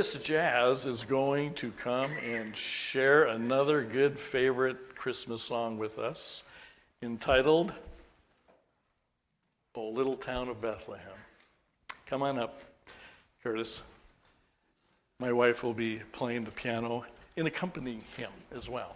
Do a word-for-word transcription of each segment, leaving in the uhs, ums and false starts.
Curtis Jazz is going to come and share another good favorite Christmas song with us entitled, "O Little Town of Bethlehem." Come on up, Curtis. My wife will be playing the piano and accompanying him as well.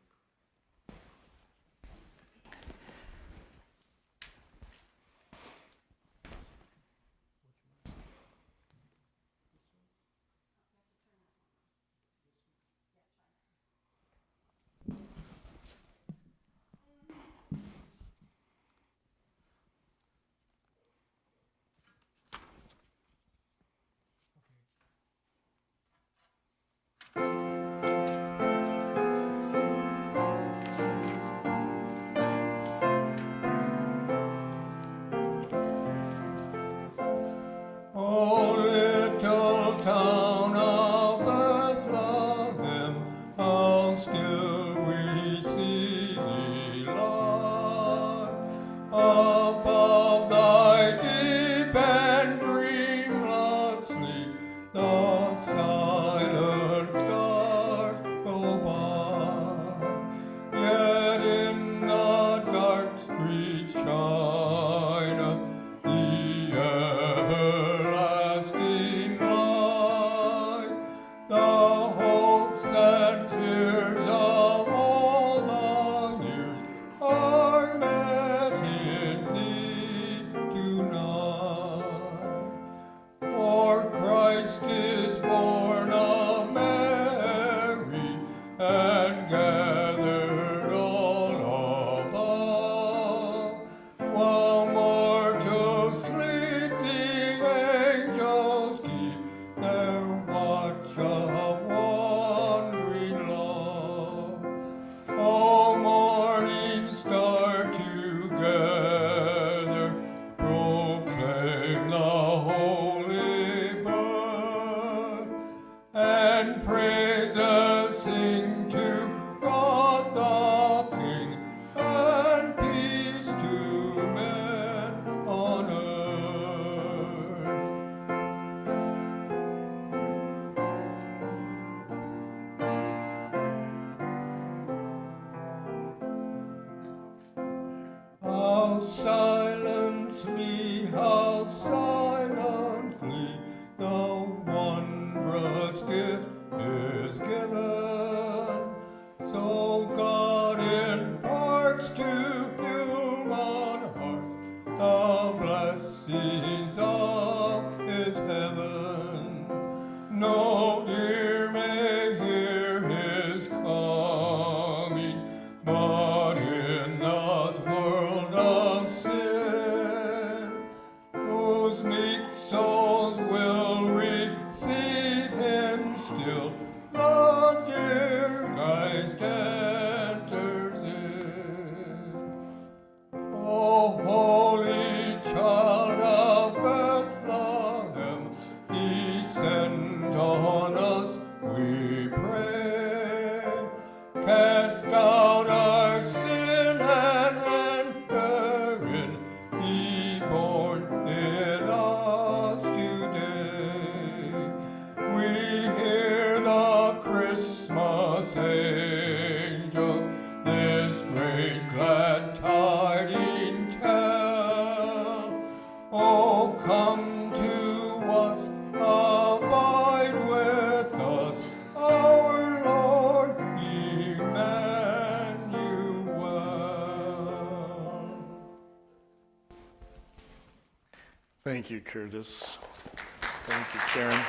Thank you, Curtis. Thank you, Sharon.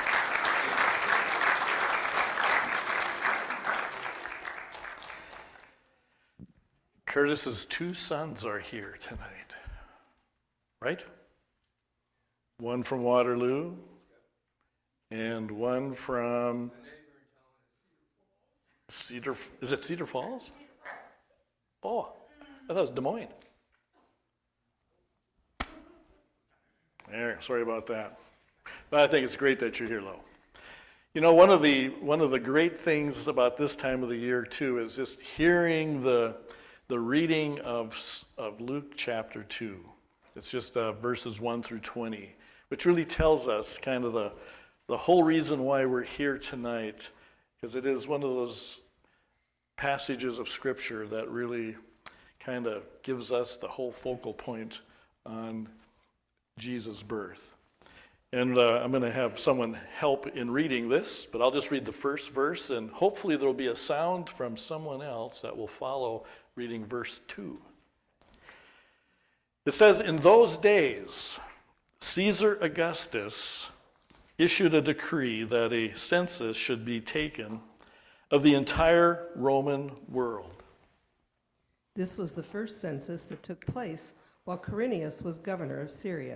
Curtis's two sons are here tonight, right? One from Waterloo and one from Cedar. Is it Cedar Falls? Oh, I thought it was Des Moines. There, sorry about that. But I think it's great that you're here, Lo. You know, one of the one of the great things about this time of the year too is just hearing the the reading of of Luke chapter two. It's just uh, verses one through twenty, which really tells us kind of the the whole reason why we're here tonight, because it is one of those passages of Scripture that really kind of gives us the whole focal point on Jesus' birth. And uh, I'm going to have someone help in reading this, but I'll just read the first verse, and hopefully there will be a sound from someone else that will follow reading verse two. It says, "In those days, Caesar Augustus issued a decree that a census should be taken of the entire Roman world." This was the first census that took place while Quirinius was governor of Syria.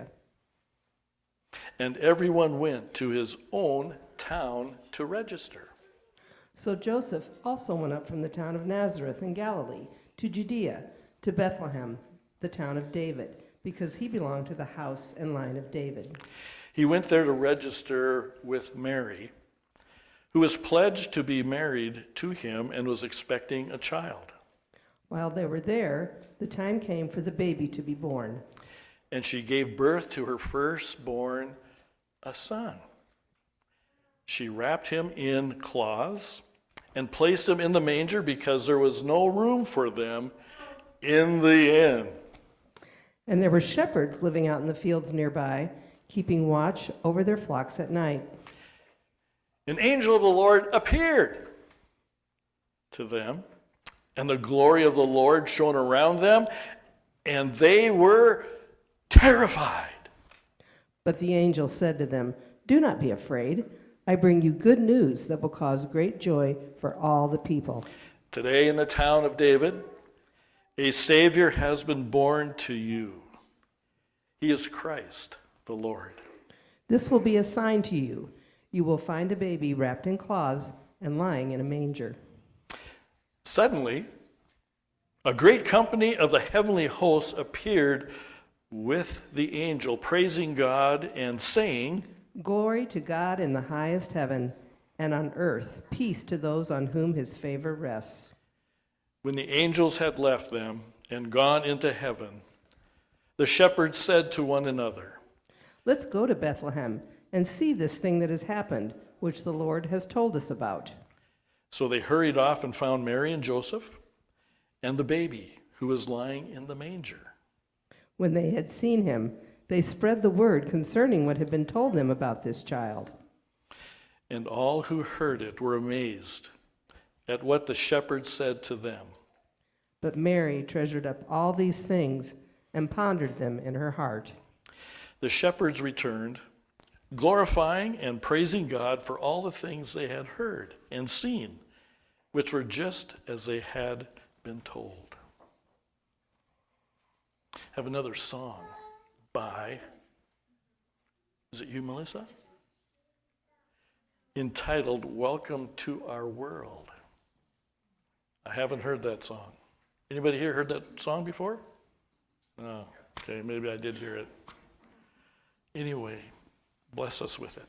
"And everyone went to his own town to register." So Joseph also went up from the town of Nazareth in Galilee to Judea, to Bethlehem, the town of David, because he belonged to the house and line of David. He went there to register with Mary, who was pledged to be married to him and was expecting a child. While they were there, the time came for the baby to be born. And she gave birth to her firstborn, a son. She wrapped him in cloths and placed him in the manger because there was no room for them in the inn. And there were shepherds living out in the fields nearby, keeping watch over their flocks at night. An angel of the Lord appeared to them, and the glory of the Lord shone around them, and they were terrified. But the angel said to them, "Do not be afraid. I bring you good news that will cause great joy for all the people. Today in the town of David, a Savior has been born to you. He is Christ the Lord. This will be a sign to you. You will find a baby wrapped in cloths and lying in a manger." Suddenly, a great company of the heavenly hosts appeared with the angel, praising God and saying, "Glory to God in the highest heaven, and on earth peace to those on whom his favor rests." When the angels had left them and gone into heaven, the shepherds said to one another, "Let's go to Bethlehem and see this thing that has happened, which the Lord has told us about." So they hurried off and found Mary and Joseph and the baby who was lying in the manger. When they had seen him, they spread the word concerning what had been told them about this child. And all who heard it were amazed at what the shepherds said to them. But Mary treasured up all these things and pondered them in her heart. The shepherds returned, glorifying and praising God for all the things they had heard and seen, which were just as they had been told. I have another song by, is it you, Melissa? Entitled, "Welcome to Our World." I haven't heard that song. Anybody here heard that song before? No. Okay, maybe I did hear it. Anyway, bless us with it.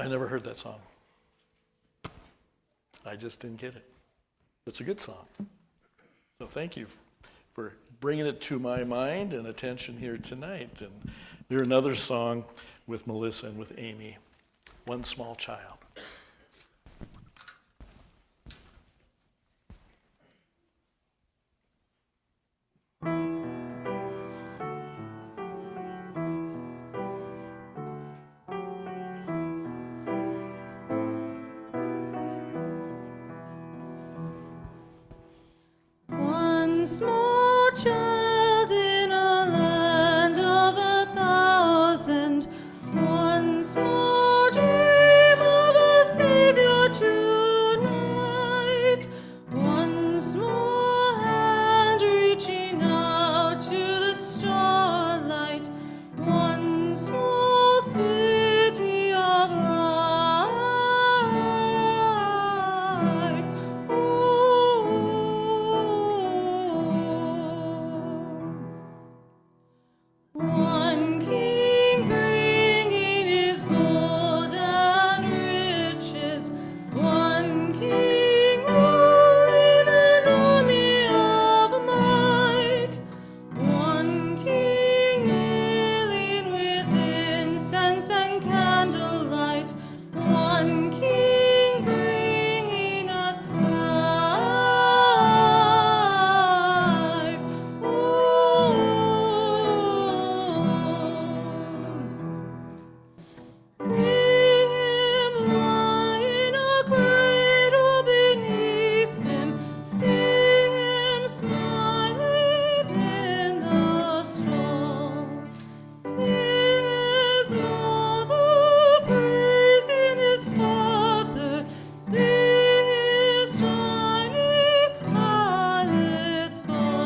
I never heard that song. I just didn't get it. It's a good song. So thank you for bringing it to my mind and attention here tonight. And here's another song with Melissa and with Amy, One Small Child. One small child in a land of a thousand, one small dream of a Savior tonight, one small hand reaching out to the starlight, one small city of life. One king bringing his gold and riches, one king ruling an army of might, one king kneeling with incense and candlelight, one king bringing us life. See him lying a cradle beneath him, see him smiling in the stalls, see his mother praising his father, see his tiny eyelids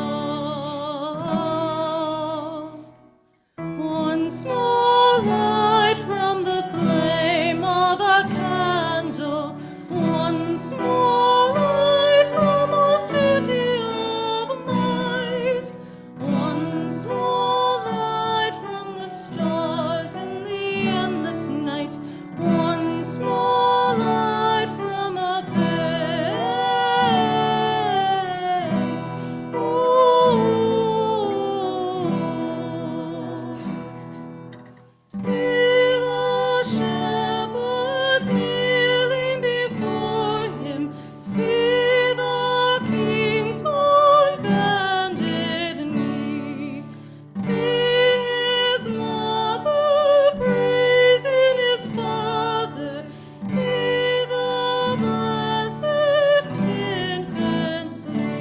fall. One small light from the flame of a candle, one small light from a city of might, one small light from the stars in the endless night, one small light from a face. See the shepherds kneeling before him, see the king's own bended knee, see his mother praising his father, see the blessed infant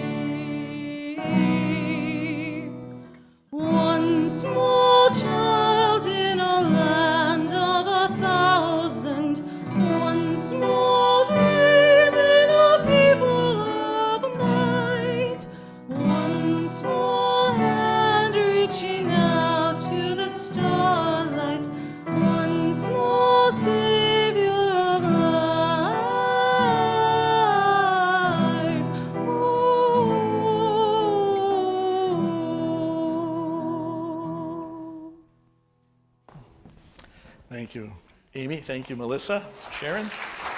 sleep. One small child in a land of a thousand, one small dream in a people of might, one small hand reaching out to the starlight, one small Savior of life. Thank you, Amy. Thank you, Melissa. Sharon?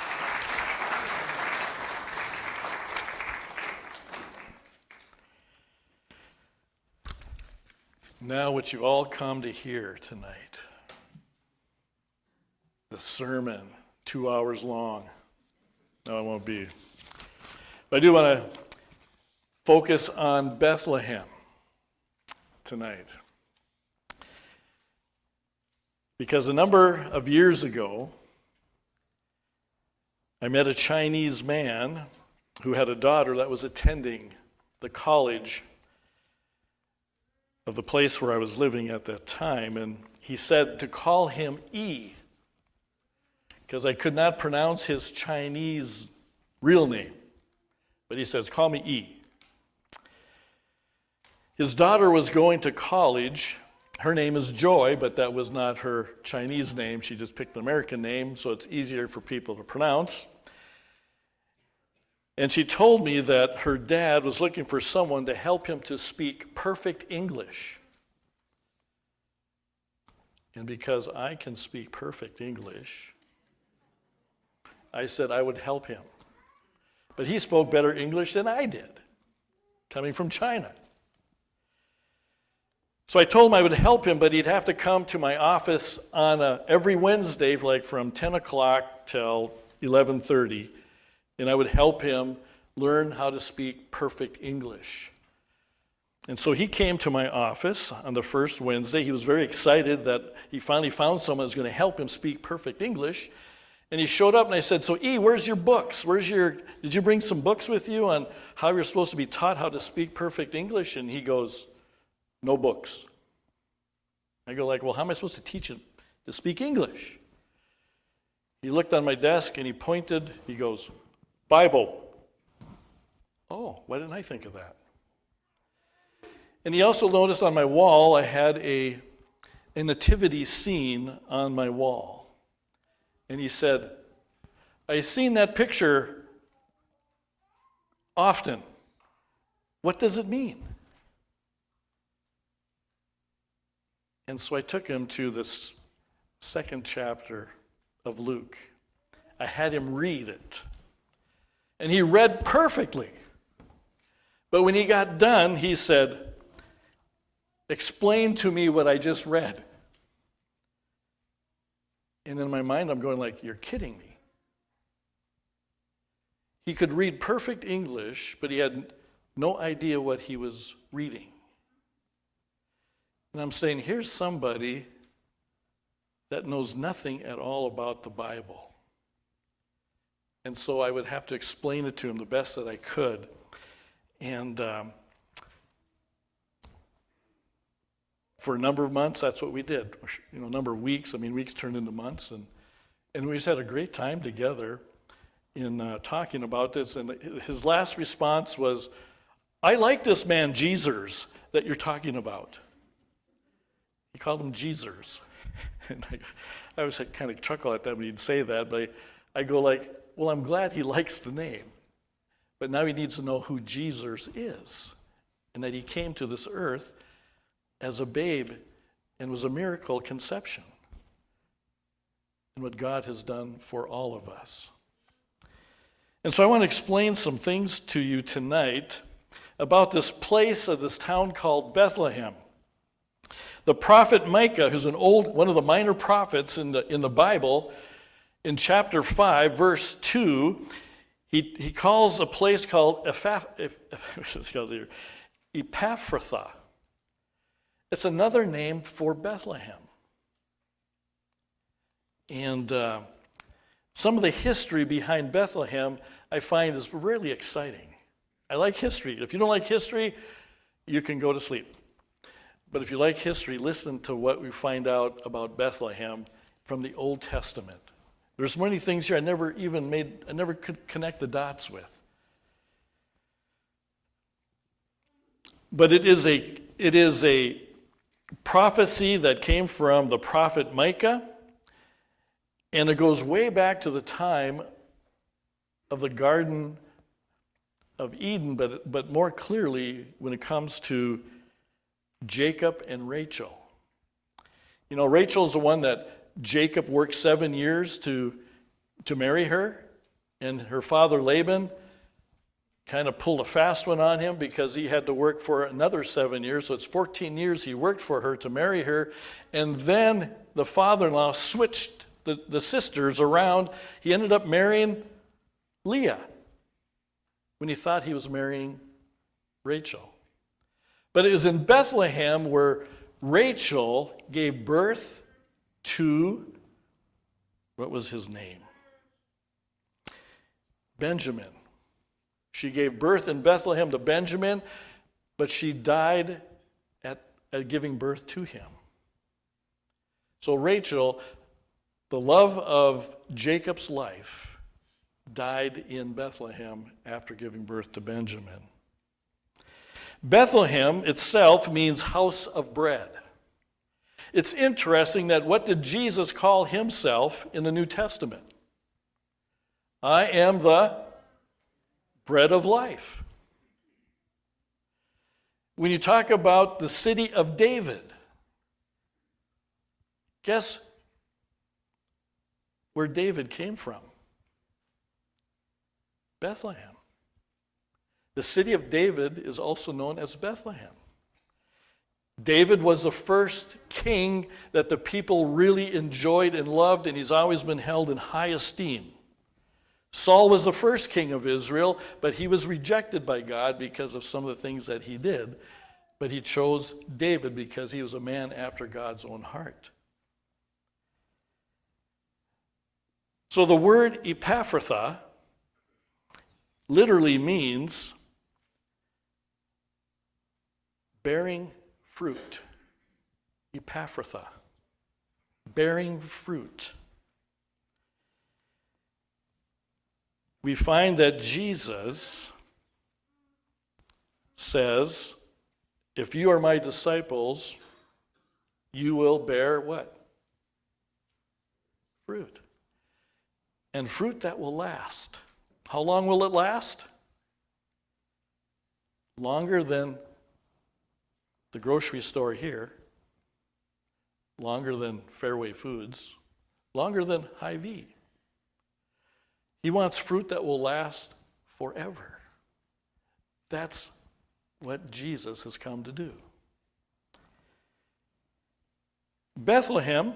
Now, what you all come to hear tonight, the sermon, two hours long. No, it won't be. But I do want to focus on Bethlehem tonight. Because a number of years ago, I met a Chinese man who had a daughter that was attending the college of the place where I was living at that time, and he said to call him E, because I could not pronounce his Chinese real name. But he says, call me E. His daughter was going to college. Her name is Joy, but that was not her Chinese name. She just picked an American name, so it's easier for people to pronounce. And she told me that her dad was looking for someone to help him to speak perfect English. And because I can speak perfect English, I said I would help him. But he spoke better English than I did, coming from China. So I told him I would help him, but he'd have to come to my office on a, every Wednesday, like from ten o'clock till eleven thirty, and I would help him learn how to speak perfect English. And so he came to my office on the first Wednesday. He was very excited that he finally found someone who was going to help him speak perfect English. And he showed up and I said, so E, where's your books? Where's your, did you bring some books with you on how you're supposed to be taught how to speak perfect English? And he goes, no books. I go like, well, how am I supposed to teach him to speak English? He looked on my desk and he pointed, he goes, Bible. Oh, why didn't I think of that? And he also noticed on my wall, I had a, a nativity scene on my wall. And he said, I've seen that picture often. What does it mean? And so I took him to this second chapter of Luke. I had him read it. And he read perfectly. But when he got done, he said, explain to me what I just read. And in my mind, I'm going like, you're kidding me. He could read perfect English, but he had no idea what he was reading. And I'm saying, here's somebody that knows nothing at all about the Bible. And so I would have to explain it to him the best that I could. And um, for a number of months, that's what we did. You know, a number of weeks. I mean, weeks turned into months. And, and we just had a great time together in uh, talking about this. And his last response was, I like this man, Jesus, that you're talking about. He called him Jesus. And I, I was kind of chuckle at that when he'd say that. But I, I go like, well, I'm glad he likes the name. But now he needs to know who Jesus is. And that he came to this earth as a babe and was a miracle conception, and what God has done for all of us. And so I want to explain some things to you tonight about this place of this town called Bethlehem. The prophet Micah, who's an old, one of the minor prophets in the, in the Bible, in chapter five, verse two, he, he calls a place called Ephrathah. It's another name for Bethlehem. And uh, some of the history behind Bethlehem I find is really exciting. I like history. If you don't like history, you can go to sleep. But if you like history, listen to what we find out about Bethlehem from the Old Testament. There's many things here I never even made, I never could connect the dots with. But it is a, it is a prophecy that came from the prophet Micah, and it goes way back to the time of the Garden of Eden, but, but more clearly when it comes to Jacob and Rachel. You know, Rachel's the one that Jacob worked seven years to, to marry her, and her father Laban kind of pulled a fast one on him because he had to work for another seven years. So it's fourteen years he worked for her to marry her. And then the father-in-law switched the, the sisters around. He ended up marrying Leah when he thought he was marrying Rachel. But it was in Bethlehem where Rachel gave birth to, what was his name? Benjamin. She gave birth in Bethlehem to Benjamin, but she died at, at giving birth to him. So Rachel, the love of Jacob's life, died in Bethlehem after giving birth to Benjamin. Bethlehem itself means house of bread. It's interesting that what did Jesus call himself in the New Testament? I am the bread of life. When you talk about the city of David, guess where David came from? Bethlehem. The city of David is also known as Bethlehem. David was the first king that the people really enjoyed and loved, and he's always been held in high esteem. Saul was the first king of Israel, but he was rejected by God because of some of the things that he did. But he chose David because he was a man after God's own heart. So the word Epaphratha literally means bearing fruit. Epaphratha, bearing fruit. We find that Jesus says, if you are my disciples, you will bear what? Fruit. And fruit that will last. How long will it last? Longer than the grocery store here, longer than Fairway Foods, longer than Hy-Vee. He wants fruit that will last forever. That's what Jesus has come to do. Bethlehem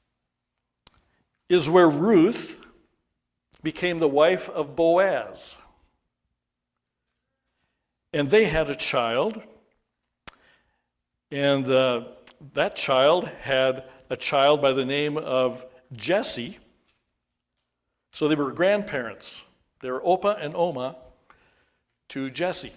is where Ruth became the wife of Boaz. And they had a child, and uh, that child had a child by the name of Jesse. So they were grandparents. They were Opa and Oma to Jesse.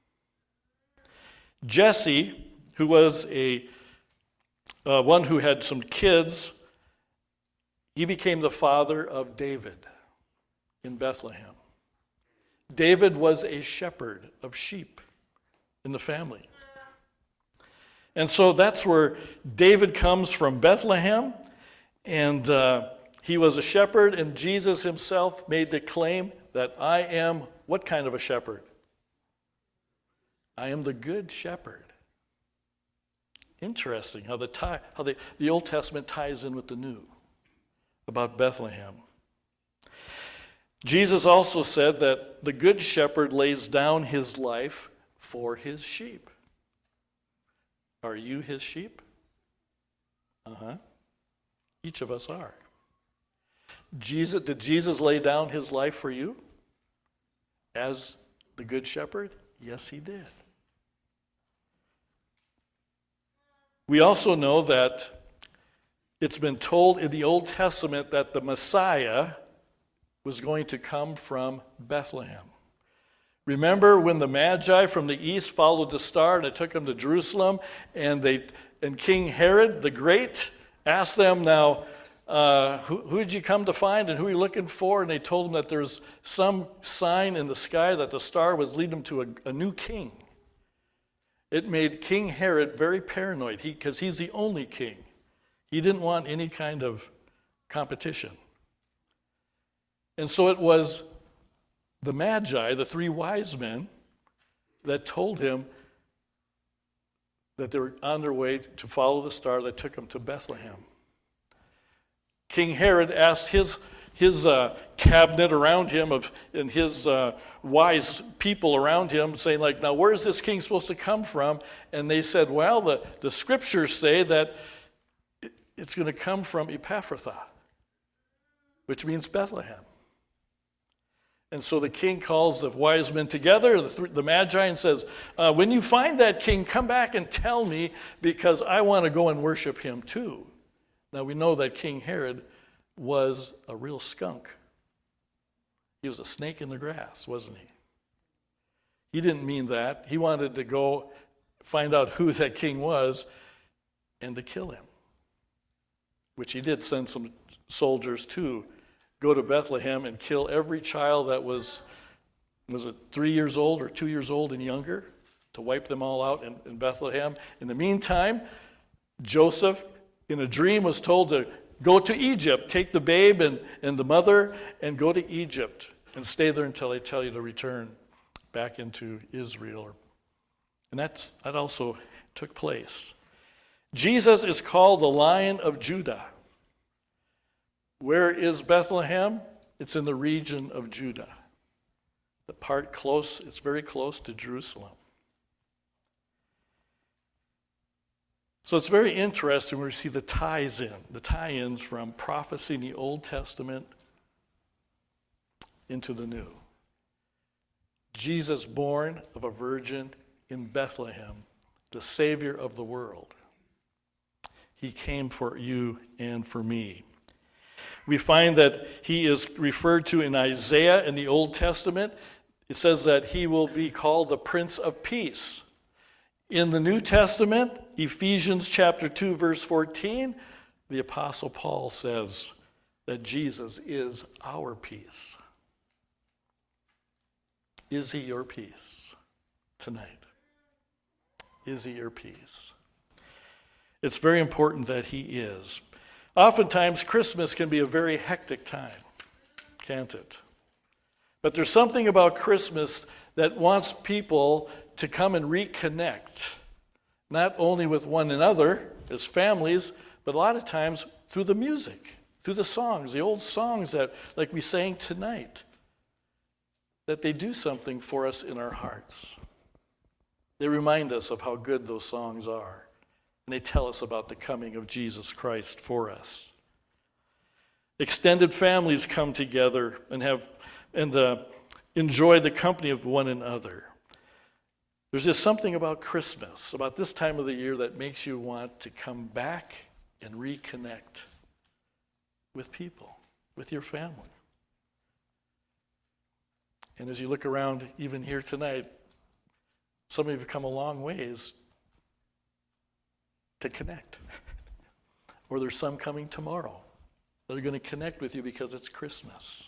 Jesse, who was a uh, one who had some kids, he became the father of David in Bethlehem. David was a shepherd of sheep in the family. And so that's where David comes from, Bethlehem, and uh, he was a shepherd, and Jesus himself made the claim that I am what kind of a shepherd? I am the good shepherd. Interesting how the tie, how the, the Old Testament ties in with the New about Bethlehem. Jesus also said that the good shepherd lays down his life for his sheep. Are you his sheep? Uh-huh. Each of us are. Jesus, did Jesus lay down his life for you as the good shepherd? Yes, he did. We also know that it's been told in the Old Testament that the Messiah was going to come from Bethlehem. Remember when the Magi from the east followed the star and it took them to Jerusalem, and they and King Herod the Great asked them, now, uh, who, who did you come to find and who are you looking for? And they told him that there's some sign in the sky that the star was leading them to a, a new king. It made King Herod very paranoid because he, he's the only king. He didn't want any kind of competition. And so it was the Magi, the three wise men, that told him that they were on their way to follow the star that took them to Bethlehem. King Herod asked his, his uh, cabinet around him of, and his uh, wise people around him, saying, like, now where is this king supposed to come from? And they said, well, the, the scriptures say that it, it's going to come from Epaphratha, which means Bethlehem. And so the king calls the wise men together, the, th- the Magi, and says, uh, when you find that king, come back and tell me, because I want to go and worship him too. Now we know that King Herod was a real skunk. He was a snake in the grass, wasn't he? He didn't mean that. He wanted to go find out who that king was and to kill him, which he did send some soldiers to go to Bethlehem and kill every child that was, was it three years old or two years old and younger, to wipe them all out in, in Bethlehem. In the meantime, Joseph, in a dream, was told to go to Egypt, take the babe and, and the mother, and go to Egypt and stay there until I tell you to return back into Israel. And that's, that also took place. Jesus is called the Lion of Judah. Where is Bethlehem? It's in the region of Judah. part close, it's very close to Jerusalem. So it's very interesting when we see the ties in, the tie-ins from prophecy in the Old Testament into the New. Jesus born of a virgin in Bethlehem, the Savior of the world. He came for you and for me. We find that he is referred to in Isaiah in the Old Testament. It says that he will be called the Prince of Peace. In the New Testament, Ephesians chapter two, verse fourteen, the Apostle Paul says that Jesus is our peace. Is he your peace tonight? Is he your peace? It's very important that he is. Oftentimes, Christmas can be a very hectic time, can't it? But there's something about Christmas that wants people to come and reconnect, not only with one another as families, but a lot of times through the music, through the songs, the old songs that, like we sang tonight, that they do something for us in our hearts. They remind us of how good those songs are, and they tell us about the coming of Jesus Christ for us. Extended families come together and have and uh, enjoy the company of one another. There's just something about Christmas, about this time of the year, that makes you want to come back and reconnect with people, with your family. And as you look around, even here tonight, some of you have come a long ways to connect. Or there's some coming tomorrow that are going to connect with you because it's Christmas.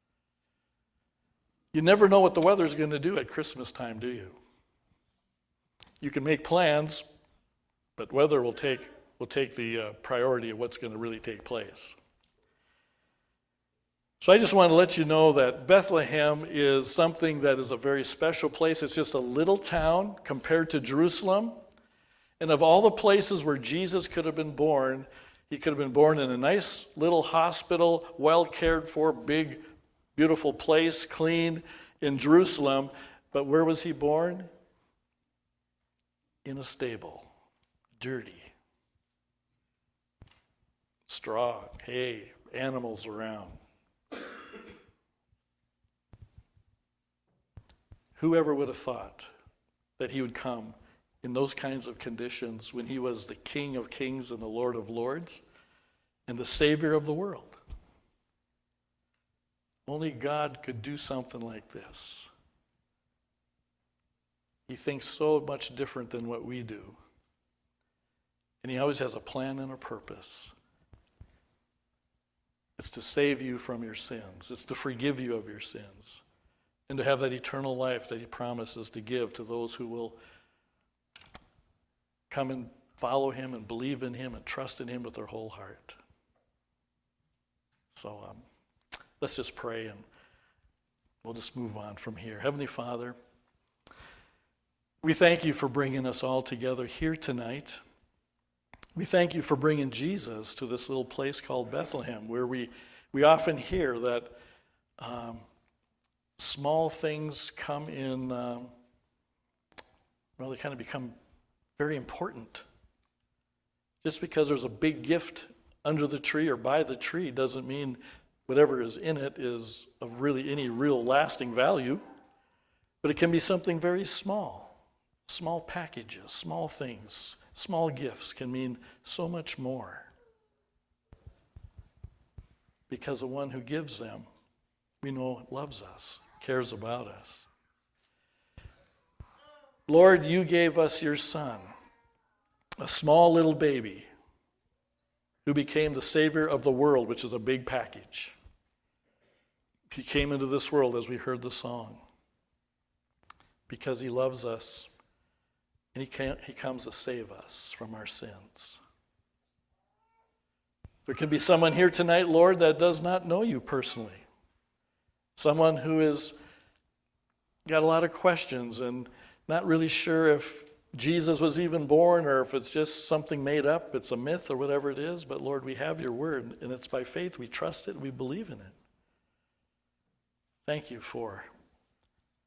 You never know what the weather's going to do at Christmas time, do you? You can make plans, but weather will take will take the uh, priority of what's going to really take place. So I just want to let you know that Bethlehem is something that is a very special place. It's just a little town compared to Jerusalem. And of all the places where Jesus could have been born, he could have been born in a nice little hospital, well cared for, big, beautiful place, clean, in Jerusalem. But where was he born? In a stable, dirty, straw, hay, animals around. Whoever would have thought that he would come in those kinds of conditions when he was the King of Kings and the Lord of Lords and the Savior of the world? Only God could do something like this. He thinks so much different than what we do. And he always has a plan and a purpose. It's to save you from your sins. It's to forgive you of your sins. And to have that eternal life that he promises to give to those who will come and follow him and believe in him and trust in him with their whole heart. So um, let's just pray and we'll just move on from here. Heavenly Father, we thank you for bringing us all together here tonight. We thank you for bringing Jesus to this little place called Bethlehem, where we, we often hear that um, small things come in, um, well, they kind of become very important. Just because there's a big gift under the tree or by the tree doesn't mean whatever is in it is of really any real lasting value, but it can be something very small. Small packages, small things, small gifts can mean so much more because the one who gives them, we know, loves us, cares about us. Lord, you gave us your Son, a small little baby who became the Savior of the world, which is a big package. He came into this world, as we heard the song, because he loves us. And he, can't, he comes to save us from our sins. There can be someone here tonight, Lord, that does not know you personally. Someone who has got a lot of questions and not really sure if Jesus was even born or if it's just something made up, it's a myth or whatever it is. But Lord, we have your word, and it's by faith we trust it and we believe in it. Thank you for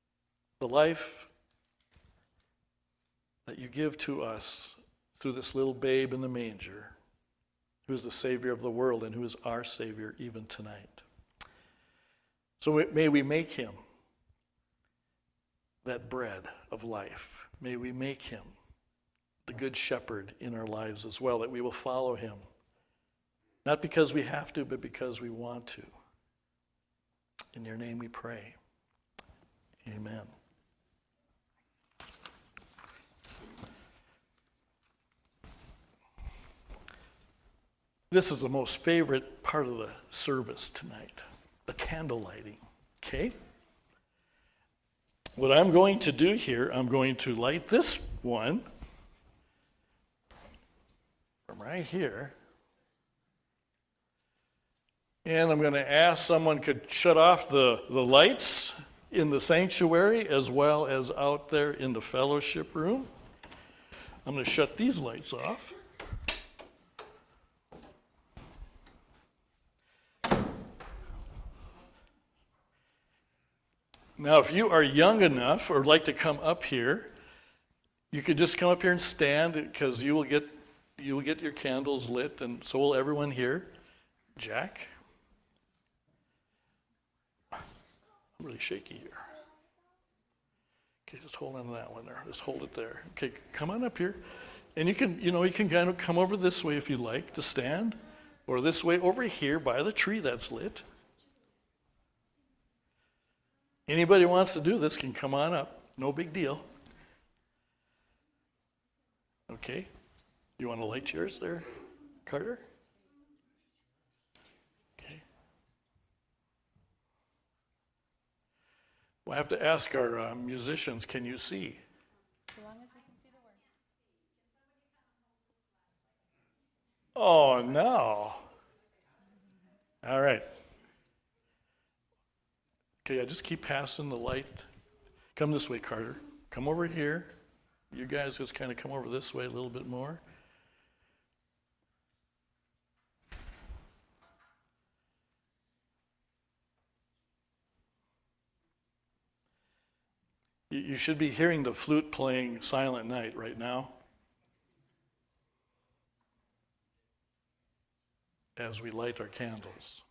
the life that you give to us through this little babe in the manger, who is the Savior of the world and who is our Savior even tonight. So may we make him that bread of life. May we make him the good shepherd in our lives as well, that we will follow him. Not because we have to, but because we want to. In your name we pray. Amen. This is the most favorite part of the service tonight, the candle lighting, okay? What I'm going to do here, I'm going to light this one from right here. And I'm going to ask someone could shut off the, the lights in the sanctuary as well as out there in the fellowship room. I'm going to shut these lights off. Now, if you are young enough or like to come up here, you could just come up here and stand because you will get you will get your candles lit, and so will everyone here. Jack? I'm really shaky here. Okay, just hold on to that one there. Just hold it there. Okay, come on up here. And you can, you know, you can kind of come over this way if you like to stand, or this way over here by the tree that's lit. Anybody who wants to do this can come on up. No big deal. Okay. You want to light yours there, Carter? Okay. We'll have to ask our uh, musicians, can you see? So long as we can see the words. Oh, no. All right. Okay, I just keep passing the light. Come this way, Carter. Come over here. You guys just kind of come over this way a little bit more. You, you should be hearing the flute playing Silent Night right now as we light our candles.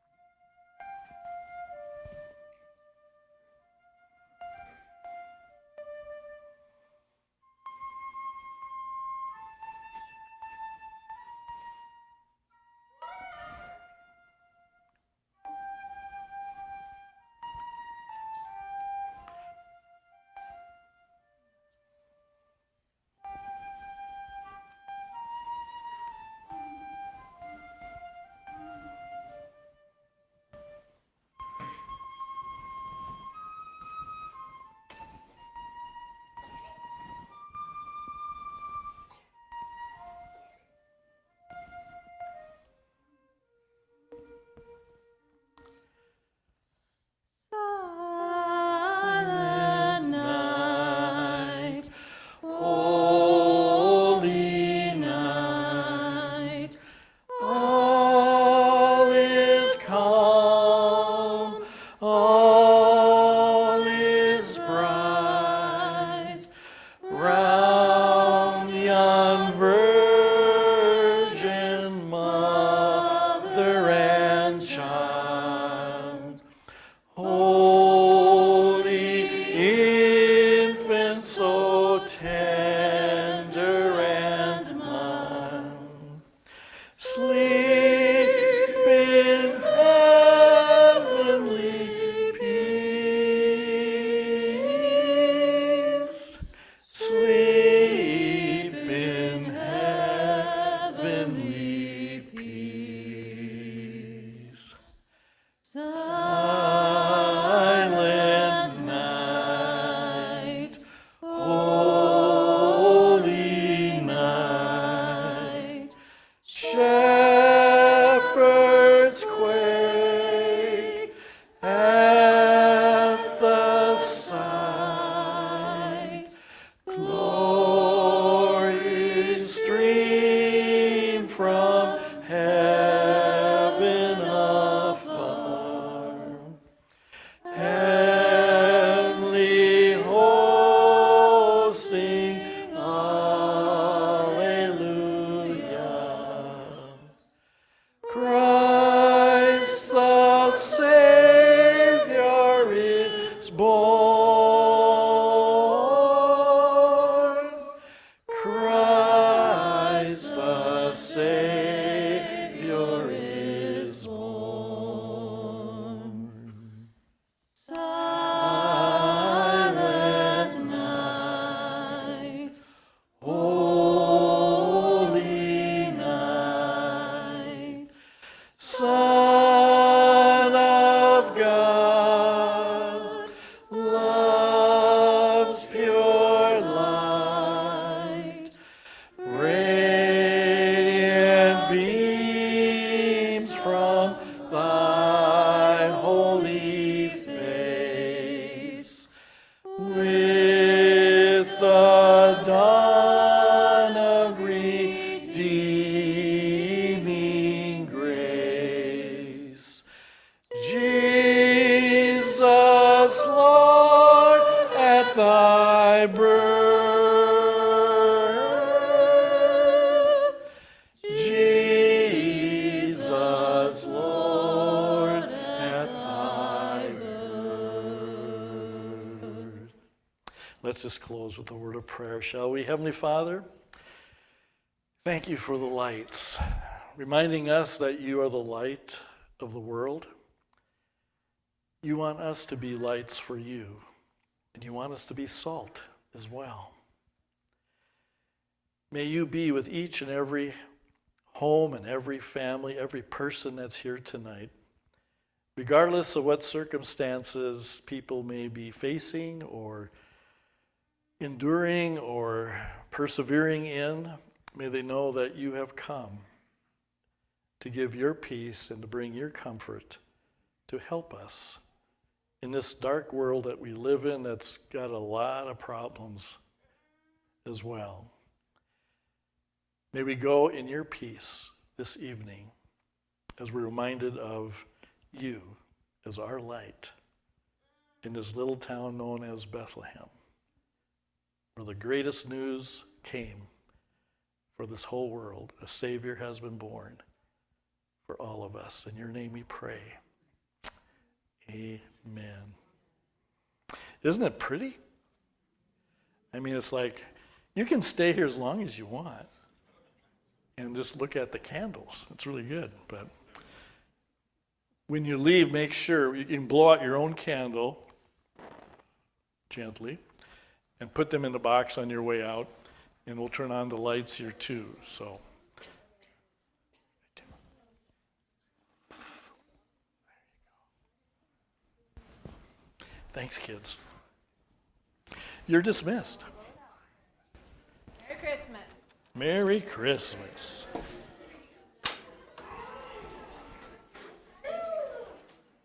Silent night, Holy night, all is calm, all is bright, round yon virgin mother and child. Holy infant, so tender and mild, sleep in heavenly peace. Sleep in heavenly peace. silent Lord, at thy birth. Jesus, Lord, at thy birth. Let's just close with a word of prayer, shall we? Heavenly Father, thank you for the lights, reminding us that you are the light of the world. You want us to be lights for you, and you want us to be salt as well. May you be with each and every home and every family, every person that's here tonight, regardless of what circumstances people may be facing or enduring or persevering in. May they know that you have come to give your peace and to bring your comfort to help us in this dark world that we live in that's got a lot of problems as well. May we go in your peace this evening as we're reminded of you as our light in this little town known as Bethlehem, where the greatest news came for this whole world. A Savior has been born for all of us. In your name we pray. Amen. Isn't it pretty? I mean, it's like you can stay here as long as you want and just look at the candles. It's really good. But when you leave, make sure you can blow out your own candle gently and put them in the box on your way out, and we'll turn on the lights here too. So. Thanks, kids. You're dismissed. Merry Christmas. Merry Christmas.